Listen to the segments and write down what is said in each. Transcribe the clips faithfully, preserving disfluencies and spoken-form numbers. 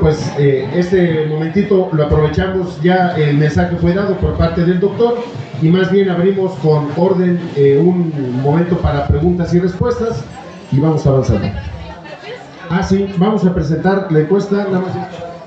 pues eh, este momentito lo aprovechamos, ya el mensaje fue dado por parte del doctor y más bien abrimos con orden eh, un momento para preguntas y respuestas y vamos avanzando. Ah, sí, vamos a presentar la encuesta, nada más.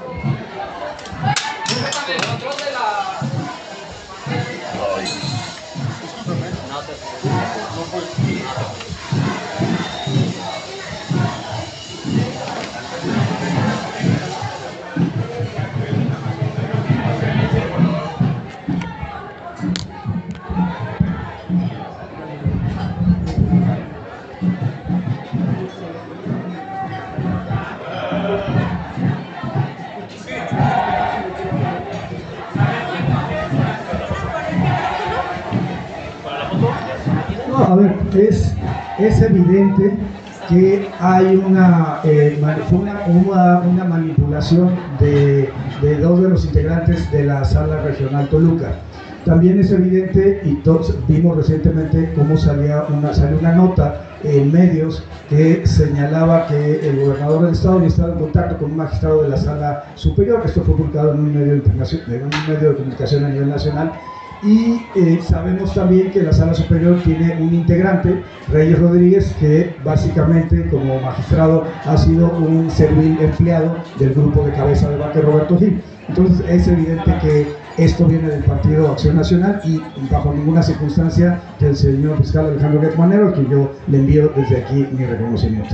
A ver, es, es evidente que hay una, eh, una, una, una manipulación de, de dos de los integrantes de la Sala Regional Toluca. También es evidente, y todos vimos recientemente cómo salía una, salió una nota en medios que señalaba que el gobernador del estado había estado en contacto con un magistrado de la Sala Superior. Esto fue publicado en un medio de, en un medio de comunicación a nivel nacional. Y eh, sabemos también que la Sala Superior tiene un integrante, Reyes Rodríguez, que básicamente como magistrado ha sido un servil empleado del grupo de cabeza de vaca Roberto Gil. Entonces es evidente que esto viene del Partido Acción Nacional y bajo ninguna circunstancia del señor fiscal Alejandro Gertz Manero, al que yo le envío desde aquí mi reconocimiento.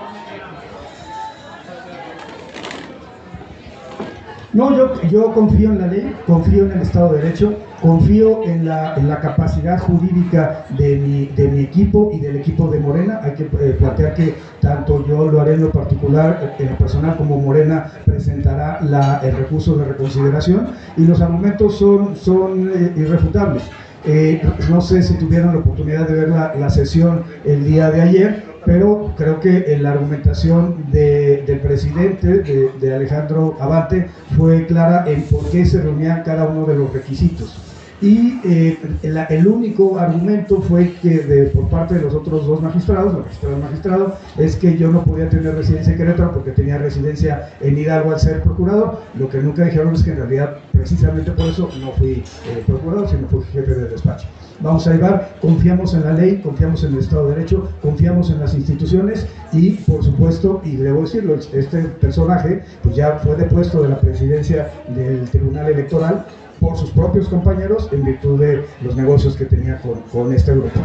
No, yo, yo confío en la ley, confío en el Estado de Derecho, confío en la, en la capacidad jurídica de mi, de mi equipo y del equipo de Morena. Hay que eh, plantear que tanto yo lo haré en lo particular, en lo personal, como Morena presentará la, el recurso de reconsideración y los argumentos son, son eh, irrefutables. Eh, no sé si tuvieron la oportunidad de ver la, la sesión el día de ayer, pero creo que la argumentación de, del presidente, de, de Alejandro Abante, fue clara en por qué se reunían cada uno de los requisitos. Y eh, el, el único argumento fue que de, por parte de los otros dos magistrados, magistrado y magistrado, es que yo no podía tener residencia en Querétaro porque tenía residencia en Hidalgo al ser procurador. Lo que nunca dijeron es que en realidad, precisamente por eso, no fui eh, procurador, sino fui jefe de despacho. Vamos a llevar, confiamos en la ley, confiamos en el Estado de Derecho, confiamos en las instituciones y, por supuesto, y debo decirlo, este personaje pues ya fue depuesto de la presidencia del Tribunal Electoral por sus propios compañeros en virtud de los negocios que tenía con, con este grupo.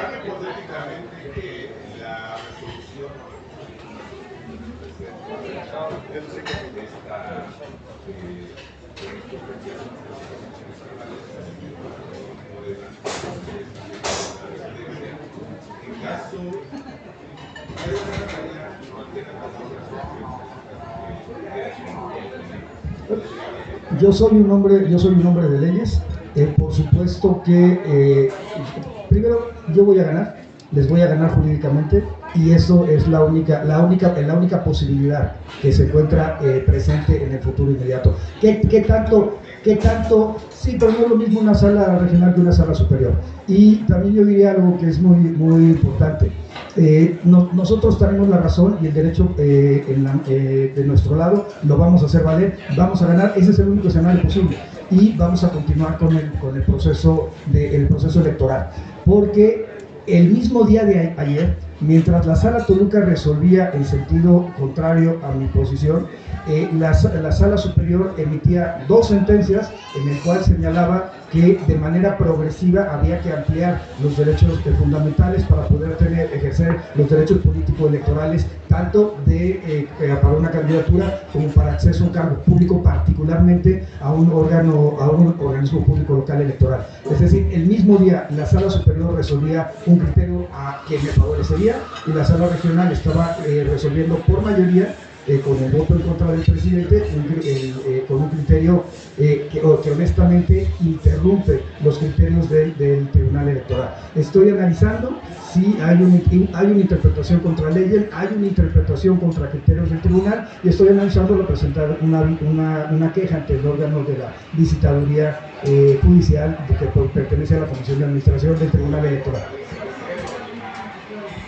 Yo soy un hombre, yo soy un hombre de leyes. Eh, por supuesto que eh, primero yo voy a ganar, les voy a ganar jurídicamente y eso es la única, la única, la única posibilidad que se encuentra eh, presente en el futuro inmediato. ¿Qué, qué tanto? ¿Qué tanto? Sí, pero no es lo mismo una sala regional que una sala superior. Y también yo diría algo que es muy, muy importante. Eh, no, nosotros tenemos la razón y el derecho eh, en la, eh, de nuestro lado, lo vamos a hacer valer, vamos a ganar, ese es el único escenario posible y vamos a continuar con el, con el, proceso, de, el proceso electoral, porque el mismo día de ayer, mientras la Sala Toluca resolvía en sentido contrario a mi posición, eh, la, la Sala Superior emitía dos sentencias en el cual señalaba que de manera progresiva había que ampliar los derechos fundamentales para poder tener, ejercer los derechos políticos electorales, tanto de, eh, para una candidatura como para acceso a un cargo público, particularmente a un órgano, a un organismo público local electoral. Es decir, el mismo día la Sala Superior resolvía un criterio a quien me favorecería y la Sala Regional estaba eh, resolviendo por mayoría Eh, con el voto en contra del presidente, un, eh, eh, con un criterio eh, que, que honestamente interrumpe los criterios del, del Tribunal Electoral. Estoy analizando si hay, un, hay una interpretación contra leyes, hay una interpretación contra criterios del Tribunal y estoy analizando lo presentar una, una, una queja ante el órgano de la Visitaduría eh, Judicial de que pertenece a la Comisión de Administración del Tribunal Electoral.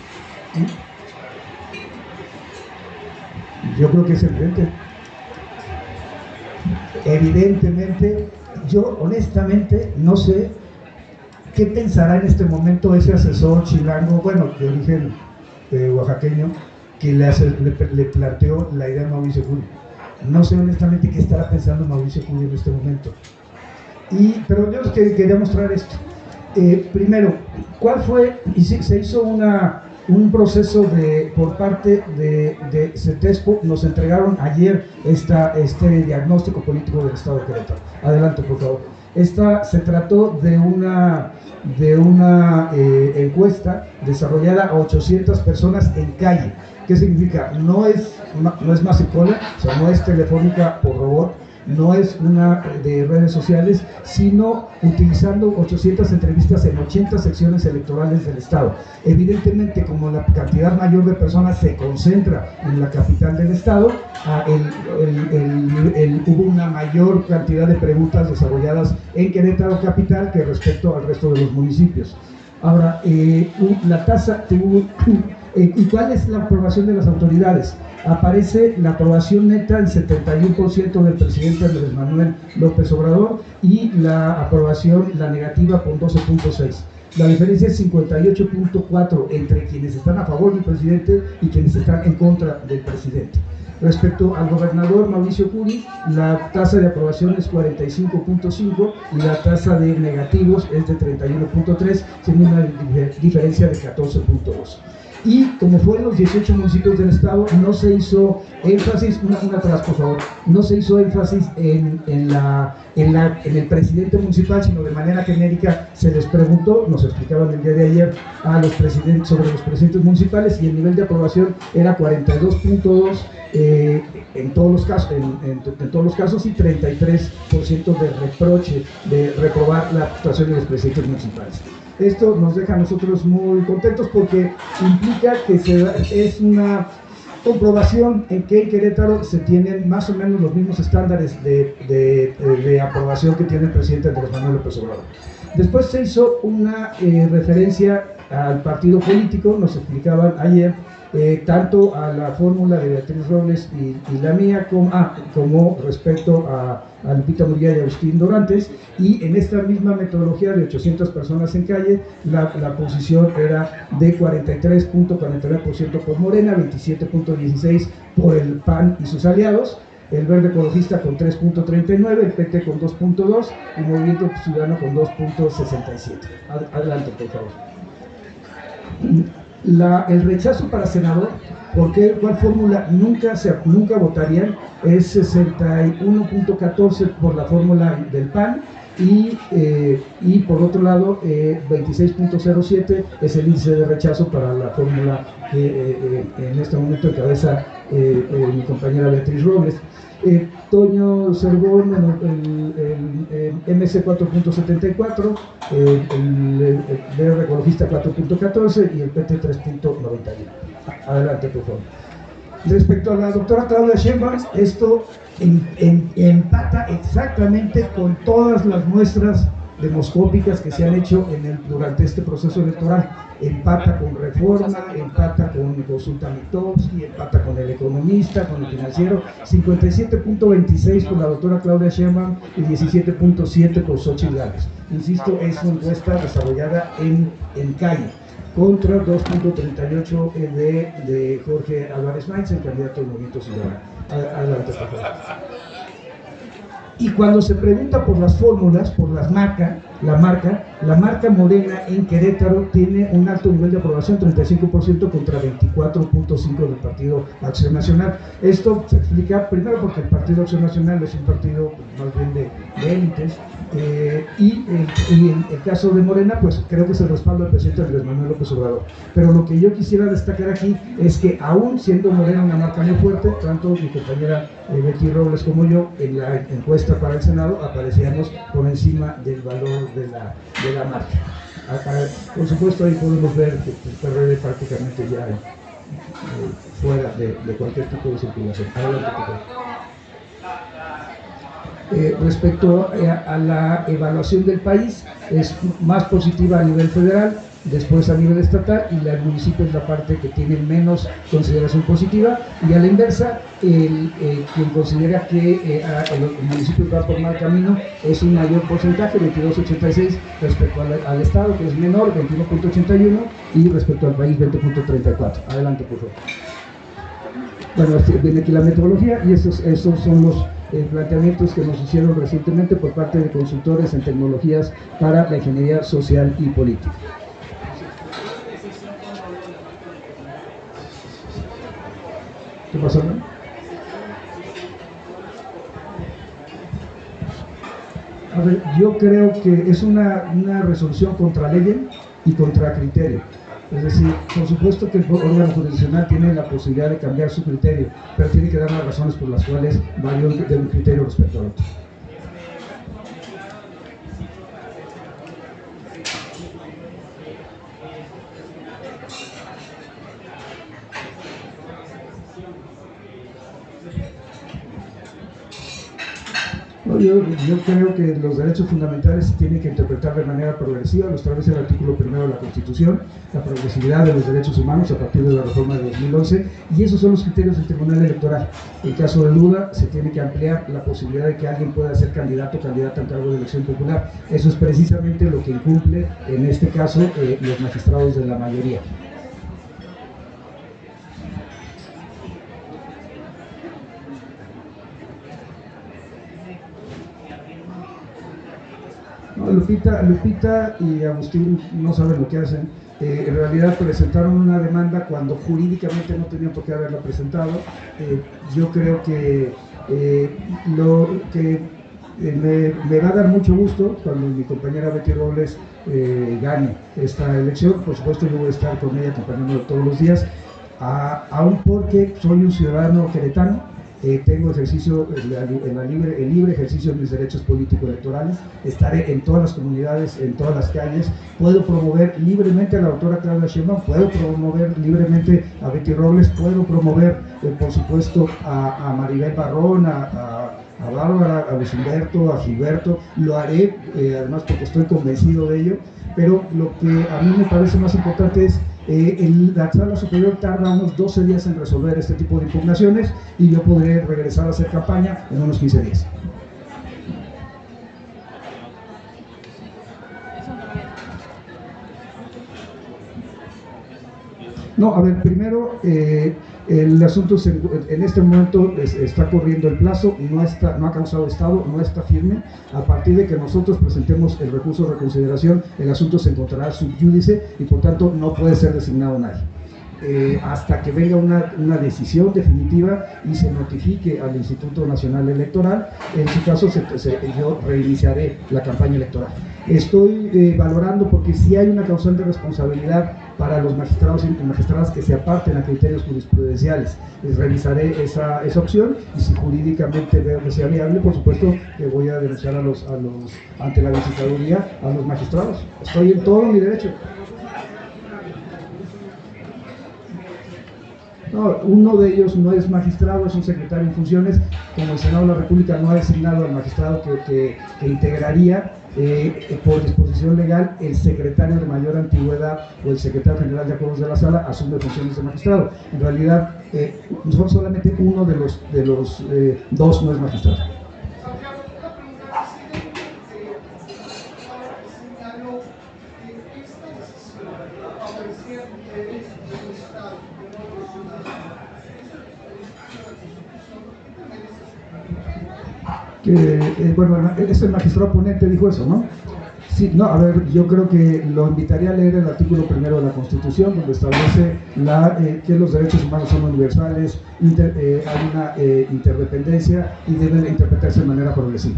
¿Sí? Yo creo que es evidente. evidentemente, yo honestamente no sé qué pensará en este momento ese asesor chilango, bueno, de origen eh, oaxaqueño, que le, hace, le, le planteó la idea a Mauricio Curi. No sé honestamente qué estará pensando Mauricio Curi en este momento. Y, pero yo que, quería mostrar esto. Eh, primero, ¿cuál fue? Y se, se hizo una, un proceso de, por parte de, de CETESPO, nos entregaron ayer esta, este diagnóstico político del Estado de Querétaro. Adelante, por favor. Esta se trató de una, de una eh, encuesta desarrollada a ochocientas personas en calle. ¿Qué significa? No es, no es masicola, o sea, no es telefónica por robot, no es una de redes sociales, sino utilizando ochocientas entrevistas en ochenta secciones electorales del estado. Evidentemente, como la cantidad mayor de personas se concentra en la capital del estado, el, el, el, el, hubo una mayor cantidad de preguntas desarrolladas en Querétaro capital que respecto al resto de los municipios. Ahora, eh, la tasa, eh, ¿y cuál es la aprobación de las autoridades? Aparece la aprobación neta del setenta y uno por ciento del presidente Andrés Manuel López Obrador y la aprobación, la negativa, con doce punto seis. La diferencia es cincuenta y ocho punto cuatro entre quienes están a favor del presidente y quienes están en contra del presidente. Respecto al gobernador Mauricio Curi, la tasa de aprobación es cuarenta y cinco punto cinco y la tasa de negativos es de treinta y uno punto tres, siendo una diferencia de catorce punto dos. Y como fue en los dieciocho municipios del estado, no se hizo énfasis, una, una atrás por favor, no se hizo énfasis en, en, la, en, la, en el presidente municipal, sino de manera genérica se les preguntó, nos explicaban el día de ayer a los presidentes sobre los presidentes municipales, y el nivel de aprobación era cuarenta y dos punto dos eh, en, todos los casos, en, en, en todos los casos y treinta y tres por ciento de reproche, de reprobar la actuación de los presidentes municipales. Esto nos deja a nosotros muy contentos porque implica que se, es una comprobación en que en Querétaro se tienen más o menos los mismos estándares de, de, de aprobación que tiene el presidente Andrés Manuel López Obrador. Después se hizo una eh, referencia al partido político, nos explicaban ayer, eh, tanto a la fórmula de Beatriz Robles y, y la mía, como, ah, como respecto a, a Lupita Murguía y Agustín Dorantes, y en esta misma metodología de ochocientas personas en calle, la, la posición era de cuarenta y tres punto cuarenta y nueve por ciento por Morena, veintisiete punto dieciséis por el P A N y sus aliados, el Verde Ecologista con tres punto treinta y nueve, el P T con dos punto dos y Movimiento Ciudadano con dos punto sesenta y siete. Adelante, por favor. La, el rechazo para senador, porque cuál fórmula nunca, se, nunca votarían, es sesenta y uno punto catorce por la fórmula del P A N y, eh, y por otro lado eh, veintiséis punto cero siete es el índice de rechazo para la fórmula que eh, eh, en este momento encabeza eh, eh, mi compañera Beatriz Robles. Eh, Toño Cervón, el, el, el M C cuatro punto setenta y cuatro, el, el, el Verde Ecologista cuatro punto catorce y el P T tres punto noventa y uno. Adelante, por favor. Respecto a la doctora Claudia Sheinbaum, esto en, en, empata exactamente con todas las muestras demoscópicas que se han hecho en el, durante este proceso electoral. Empata con Reforma, empata con Consulta Mitofsky, empata con El Economista, con El Financiero, cincuenta y siete punto veintiséis por la doctora Claudia Sheinbaum y diecisiete punto siete por Xochitl Gálvez. Insisto, es una encuesta desarrollada en, en calle, contra dos punto treinta y ocho de, de Jorge Álvarez Maínz, el candidato del Movimiento Ciudadano. Adelante, por favor. Y cuando se pregunta por las fórmulas, por las marcas, la marca, la marca Morena en Querétaro tiene un alto nivel de aprobación, treinta y cinco por ciento contra veinticuatro punto cinco por ciento del Partido Acción Nacional. Esto se explica primero porque el Partido Acción Nacional es un partido más bien de, de élites, eh, y, el, y en el caso de Morena, pues creo que es el respaldo del presidente Andrés Manuel López Obrador. Pero lo que yo quisiera destacar aquí es que aún siendo Morena una marca muy fuerte, tanto mi compañera eh, Betty Robles como yo, en la encuesta para el Senado aparecíamos por encima del valor de la, de la marca. Acá, por supuesto, ahí podemos ver que el P R D prácticamente ya eh, fuera de, de cualquier tipo de circulación. Adelante, por favor. Eh, respecto a, a la evaluación del país, es más positiva a nivel federal, después a nivel estatal, y la, el municipio es la parte que tiene menos consideración positiva, y a la inversa, el, eh, quien considera que eh, a, el, el municipio va por mal camino es un mayor porcentaje, veintidós punto ochenta y seis, respecto al, al estado, que es menor, veintiuno punto ochenta y uno, y respecto al país, veinte punto treinta y cuatro. Adelante, por favor. Bueno, viene aquí la metodología, y estos, estos son los eh, planteamientos que nos hicieron recientemente por parte de consultores en tecnologías para la ingeniería social y política. ¿Qué pasó, no? A ver, yo creo que es una, una resolución contra ley y contra criterio. Es decir, por supuesto que el órgano jurisdiccional tiene la posibilidad de cambiar su criterio, pero tiene que dar las razones por las cuales varió de un criterio respecto al otro. Yo, yo creo que los derechos fundamentales se tienen que interpretar de manera progresiva, lo establece el artículo primero de la Constitución, la progresividad de los derechos humanos a partir de la reforma de dos mil once, y esos son los criterios del Tribunal Electoral. En caso de duda, se tiene que ampliar la posibilidad de que alguien pueda ser candidato o candidata al cargo de elección popular. Eso es precisamente lo que incumple, en este caso, eh, los magistrados de la mayoría. No, Lupita, Lupita y Agustín no saben lo que hacen. Eh, en realidad presentaron una demanda cuando jurídicamente no tenían por qué haberla presentado. Eh, yo creo que eh, lo que eh, me, me va a dar mucho gusto cuando mi compañera Betty Robles eh, gane esta elección. Por supuesto, yo voy a estar con ella acompañándola todos los días, a, aún porque soy un ciudadano queretano. Eh, tengo ejercicio, en la libre, el libre ejercicio de mis derechos político-electorales, estaré en todas las comunidades, en todas las calles, puedo promover libremente a la doctora Claudia Sheinbaum, puedo promover libremente a Betty Robles, puedo promover, eh, por supuesto, a, a Maribel Barrón, a, a, a Bárbara, a Luis Humberto, a Gilberto, lo haré, eh, además porque estoy convencido de ello, pero lo que a mí me parece más importante es Eh, el, la sala superior tarda unos doce días en resolver este tipo de impugnaciones y yo podré regresar a hacer campaña en unos quince días. No, a ver, primero, eh, el asunto se, en este momento es, está corriendo el plazo, no, está, no ha causado estado, no está firme. A partir de que nosotros presentemos el recurso de reconsideración, el asunto se encontrará sub judice y por tanto no puede ser designado nadie. Eh, hasta que venga una, una decisión definitiva y se notifique al Instituto Nacional Electoral, en su caso se, se, yo reiniciaré la campaña electoral. Estoy eh, valorando porque si hay una causal de responsabilidad para los magistrados y magistradas que se aparten a criterios jurisprudenciales. Les revisaré esa, esa opción y si jurídicamente veo que sea viable, por supuesto que voy a denunciar a los, a los, ante la visitaduría a los magistrados. Estoy en todo mi derecho. No, uno de ellos no es magistrado, es un secretario en funciones. Como el Senado de la República no ha designado al magistrado que, que, que integraría eh, por disposición legal, el secretario de mayor antigüedad o el secretario general de acuerdos de la sala asume funciones de magistrado. En realidad, eh, solamente uno de los, de los eh, dos no es magistrado. Que, eh, bueno, este magistrado ponente dijo eso, ¿no? Sí, no, a ver, yo creo que lo invitaría a leer el artículo primero de la Constitución, donde establece la, eh, que los derechos humanos son universales, inter, eh, hay una eh, interdependencia y deben interpretarse de manera progresiva.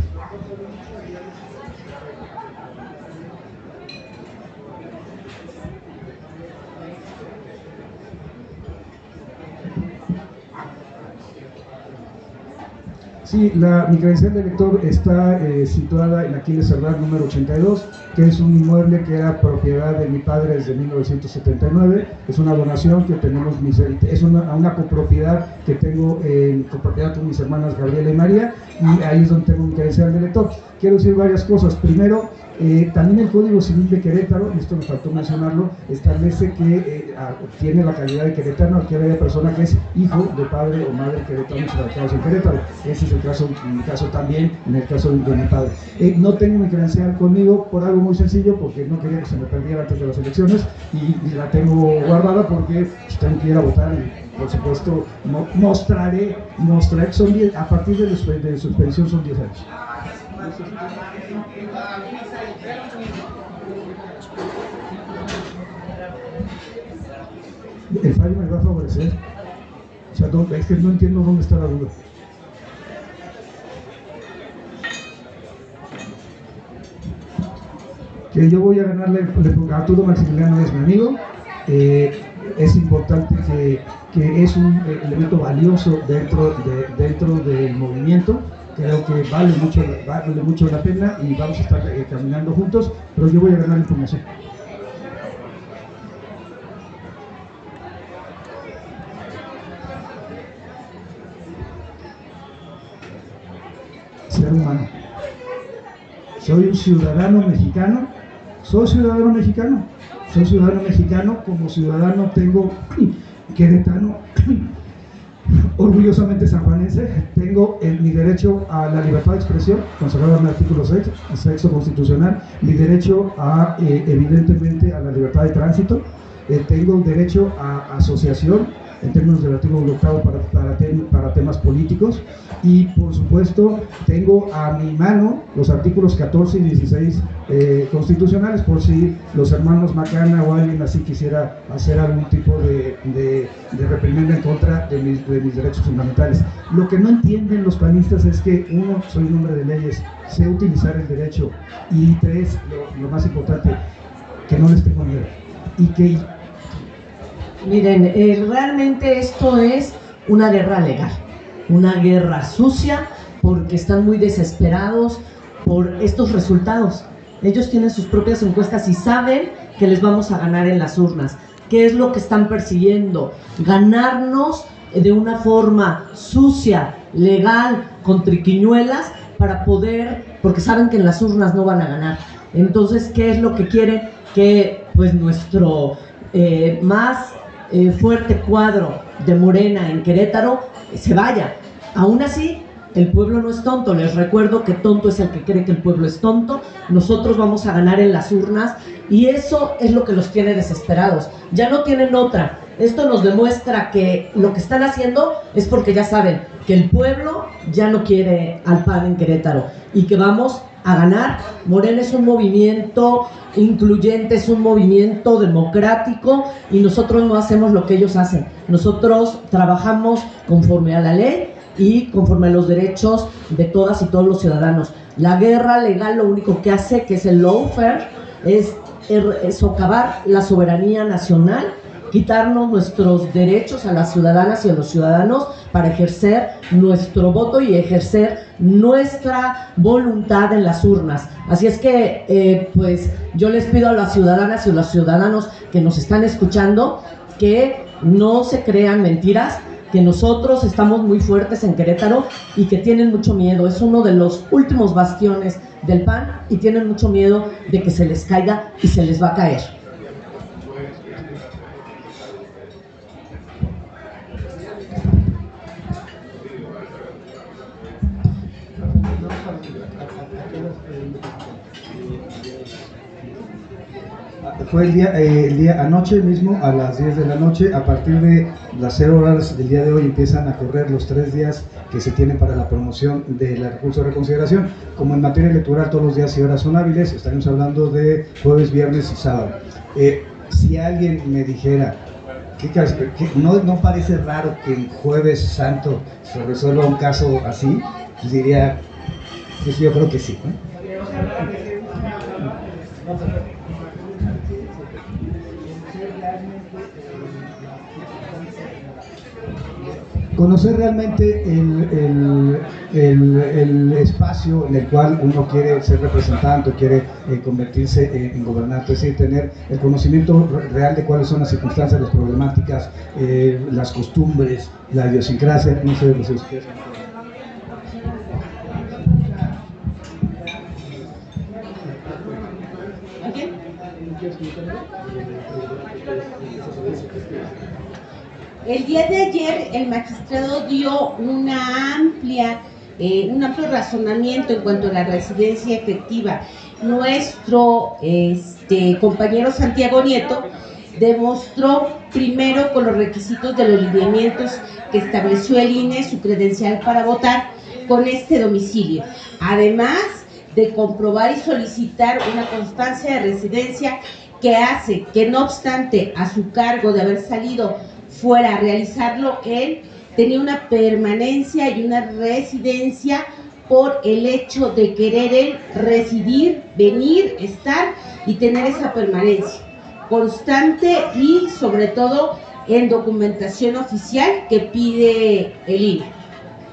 Sí, la, mi credencial de elector está eh, situada en Aquiles Cerdán número ochenta y dos, que es un inmueble que era propiedad de mi padre desde mil novecientos setenta y nueve. Es una donación que tenemos, mis, es una, una copropiedad que tengo en copropiedad con mis hermanas Gabriela y María, y ahí es donde tengo mi credencial de elector. Quiero decir varias cosas. Primero, Eh, también el Código Civil de Querétaro, y esto me faltó mencionarlo, establece que eh, a, tiene la calidad de queretano aquella persona que es hijo de padre o madre queretanos radicados en Querétaro. Ese es el caso, en mi caso también, en el caso de mi padre. Eh, no tengo mi credencial conmigo por algo muy sencillo, porque no quería que se me perdiera antes de las elecciones, y, y la tengo guardada porque pues, tengo que ir a votar y, por supuesto, no, mostraré, mostraré, son diez, a partir de, los, de su expedición son diez años. El fallo me va a favorecer. O sea, no, es que no entiendo dónde está la duda. Que yo voy a ganarle, Arturo Maximiliano es mi amigo, eh, es importante que, que es un elemento valioso dentro, de, dentro del movimiento. Creo que vale mucho, vale mucho la pena y vamos a estar eh, caminando juntos, pero yo voy a ganar información. Ser humano. Soy un ciudadano mexicano, soy ciudadano mexicano, soy ciudadano mexicano, como ciudadano tengo queretano, orgullosamente sanjuanense, tengo el, mi derecho a la libertad de expresión, consagrado en el artículo seis, sexto constitucional, mi derecho a, eh, evidentemente, a la libertad de tránsito, eh, tengo el derecho a asociación, en términos del artículo octavo para, para, tem, para temas políticos, y por supuesto tengo a mi mano los artículos catorce y dieciséis eh, constitucionales, por si los hermanos Macana o alguien así quisiera hacer algún tipo de, de, de reprimenda en contra de mis, de mis derechos fundamentales. Lo que no entienden los panistas es que, uno, soy un hombre de leyes, sé utilizar el derecho, y tres, lo, lo más importante, que no les tengo miedo, y que Miren, eh, realmente esto es una guerra legal, una guerra sucia, porque están muy desesperados por estos resultados. Ellos tienen sus propias encuestas y saben que les vamos a ganar en las urnas. ¿Qué es lo que están persiguiendo? Ganarnos de una forma sucia, legal, con triquiñuelas, para poder, porque saben que en las urnas no van a ganar. Entonces, ¿qué es lo que quieren? Que pues nuestro eh, más Eh, fuerte cuadro de Morena en Querétaro eh, se vaya. Aún así, el pueblo no es tonto. Les recuerdo que tonto es el que cree que el pueblo es tonto. Nosotros vamos a ganar en las urnas, y eso es lo que los tiene desesperados. Ya no tienen otra. Esto nos demuestra que lo que están haciendo es porque ya saben que el pueblo ya no quiere al P A N en Querétaro y que vamos a ganar. Morena es un movimiento incluyente, es un movimiento democrático, y nosotros no hacemos lo que ellos hacen. Nosotros trabajamos conforme a la ley y conforme a los derechos de todas y todos los ciudadanos. La guerra legal lo único que hace, que es el lawfare, es, es socavar la soberanía nacional, quitarnos nuestros derechos a las ciudadanas y a los ciudadanos para ejercer nuestro voto y ejercer nuestra voluntad en las urnas. Así es que, eh, pues, yo les pido a las ciudadanas y a los ciudadanos que nos están escuchando que no se crean mentiras, que nosotros estamos muy fuertes en Querétaro y que tienen mucho miedo. Es uno de los últimos bastiones del P A N y tienen mucho miedo de que se les caiga, y se les va a caer. Fue el día, eh, el día anoche mismo, a las diez de la noche. A partir de las cero horas del día de hoy empiezan a correr los tres días que se tienen para la promoción del recurso de reconsideración. Como en materia electoral todos los días y horas son hábiles, estaremos hablando de jueves, viernes y sábado. Eh, si alguien me dijera, ¿qué, qué, no, ¿no parece raro que en Jueves Santo se resuelva un caso así? Pues diría, pues yo creo que sí, ¿no? Conocer realmente el, el, el, el espacio en el cual uno quiere ser representante, quiere eh, convertirse en, en gobernante, es decir, tener el conocimiento real de cuáles son las circunstancias, las problemáticas, eh, las costumbres, la idiosincrasia, no sé, no sé si quieres. El día de ayer el magistrado dio una amplia, eh, un amplio razonamiento en cuanto a la residencia efectiva. Nuestro este, compañero Santiago Nieto demostró primero con los requisitos de los lineamientos que estableció el I N E, su credencial para votar con este domicilio, además de comprobar y solicitar una constancia de residencia que hace que, no obstante a su cargo de haber salido fuera a realizarlo, él tenía una permanencia y una residencia por el hecho de querer él residir, venir, estar y tener esa permanencia constante y sobre todo en documentación oficial que pide el I N E.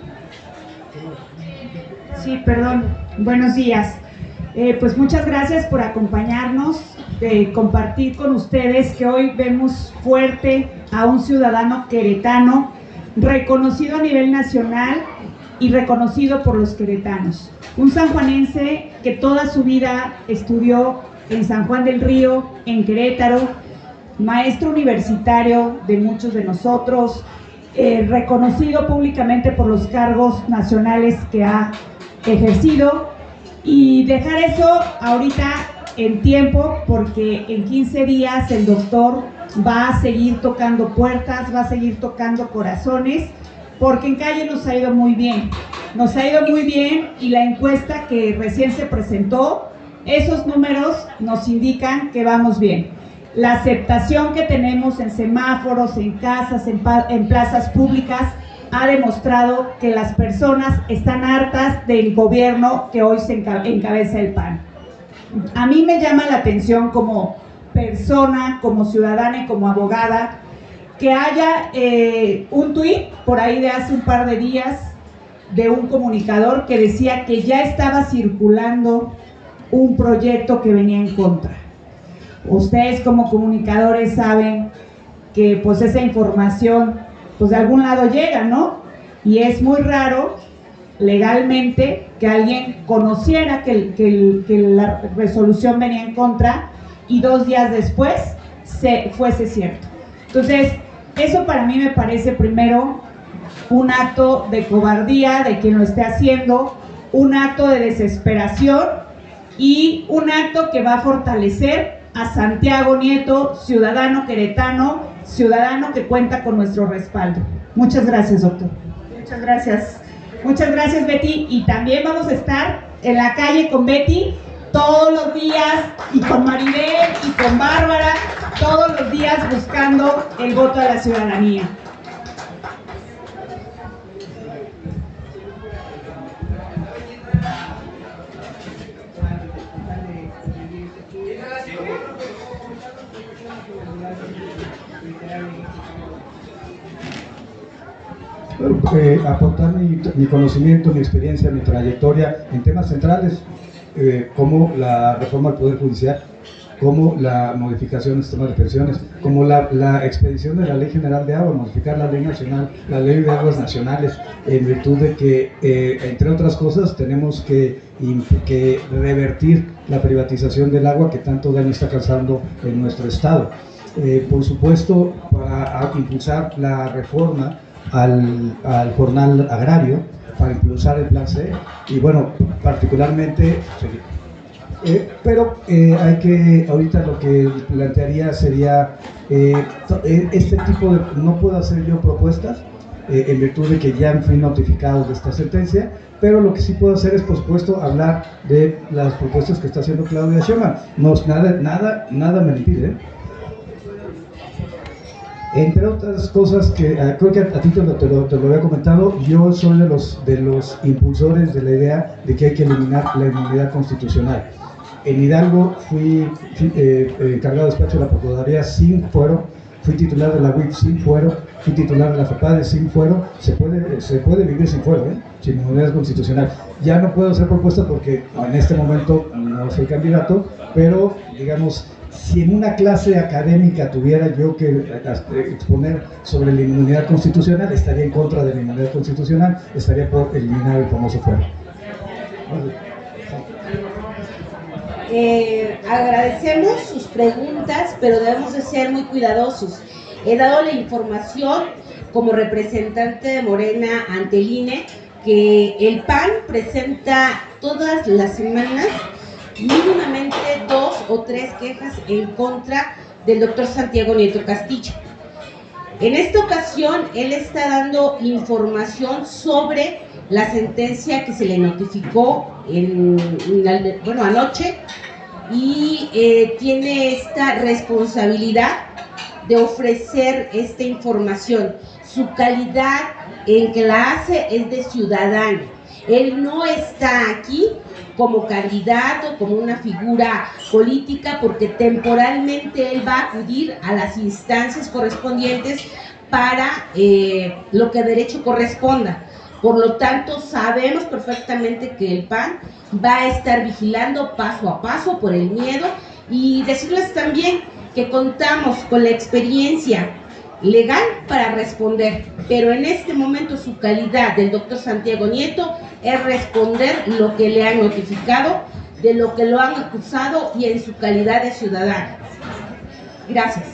Sí, perdón. Buenos días. Eh, pues muchas gracias por acompañarnos, eh, compartir con ustedes que hoy vemos fuerte a un ciudadano queretano reconocido a nivel nacional y reconocido por los queretanos. Un sanjuanense que toda su vida estudió en San Juan del Río, en Querétaro, maestro universitario de muchos de nosotros, eh, reconocido públicamente por los cargos nacionales que ha ejercido, y dejar eso ahorita en tiempo, porque en quince días el doctor va a seguir tocando puertas, va a seguir tocando corazones, porque en calle nos ha ido muy bien, nos ha ido muy bien, y la encuesta que recién se presentó, esos números nos indican que vamos bien. La aceptación que tenemos en semáforos, en casas, en, en plazas públicas, ha demostrado que las personas están hartas del gobierno que hoy se encabeza el P A N. A mí me llama la atención como persona, como ciudadana y como abogada, que haya eh, un tuit por ahí de hace un par de días de un comunicador que decía que ya estaba circulando un proyecto que venía en contra. Ustedes como comunicadores saben que pues esa información pues de algún lado llega, ¿no? Y es muy raro legalmente que alguien conociera que, que, que la resolución venía en contra y dos días después se, fuese cierto. Entonces, eso para mí me parece primero un acto de cobardía de quien lo esté haciendo, un acto de desesperación y un acto que va a fortalecer a Santiago Nieto, ciudadano queretano, ciudadano que cuenta con nuestro respaldo. Muchas gracias, doctor. Muchas gracias. Muchas gracias, Betty. Y también vamos a estar en la calle con Betty todos los días, y con Maribel y con Bárbara, todos los días buscando el voto de la ciudadanía. Eh, aportar mi, mi conocimiento, mi experiencia, mi trayectoria en temas centrales, eh, como la reforma al Poder Judicial, como la modificación del sistema de pensiones, como la, la expedición de la Ley General de Agua, modificar la Ley Nacional, la Ley de Aguas Nacionales, en virtud de que, eh, entre otras cosas, tenemos que, que revertir la privatización del agua que tanto daño está causando en nuestro estado. Eh, por supuesto, para impulsar la reforma Al, al jornal agrario, para impulsar el plan C, y bueno, particularmente eh, pero eh, hay que, ahorita lo que plantearía sería eh, este tipo de, no puedo hacer yo propuestas eh, en virtud de que ya fui notificado de esta sentencia, pero lo que sí puedo hacer es, por supuesto, hablar de las propuestas que está haciendo Claudia Sheinbaum. No, nada, nada, nada me lo impide, ¿eh? Entre otras cosas que uh, creo que a, a ti te lo, te, lo, te lo había comentado, yo soy de los, de los impulsores de la idea de que hay que eliminar la inmunidad constitucional. En Hidalgo fui, fui eh, encargado de despacho de la Procuraduría sin fuero, fui titular de la U I F sin fuero, fui titular de la FEPADE sin fuero. Se puede, se puede vivir sin fuero, ¿eh? Sin inmunidad constitucional. Ya no puedo hacer propuestas porque en este momento no soy candidato, pero digamos, si en una clase académica tuviera yo que exponer sobre la inmunidad constitucional, estaría en contra de la inmunidad constitucional, estaría por eliminar el famoso fuero. Eh, agradecemos sus preguntas, pero debemos de ser muy cuidadosos. He dado la información como representante de Morena ante el I N E que el P A N presenta todas las semanas mínimamente dos o tres quejas en contra del doctor Santiago Nieto Castillo. En esta ocasión, él está dando información sobre la sentencia que se le notificó en, en bueno, anoche, y eh, tiene esta responsabilidad de ofrecer esta información. Su calidad en que la hace es de ciudadano. Él no está aquí como candidato, como una figura política, porque temporalmente él va a acudir a las instancias correspondientes para eh, lo que a derecho corresponda. Por lo tanto, sabemos perfectamente que el P A N va a estar vigilando paso a paso por el miedo, y decirles también que contamos con la experiencia legal para responder, pero en este momento su calidad del doctor Santiago Nieto es responder lo que le han notificado, de lo que lo han acusado, y en su calidad de ciudadano. Gracias.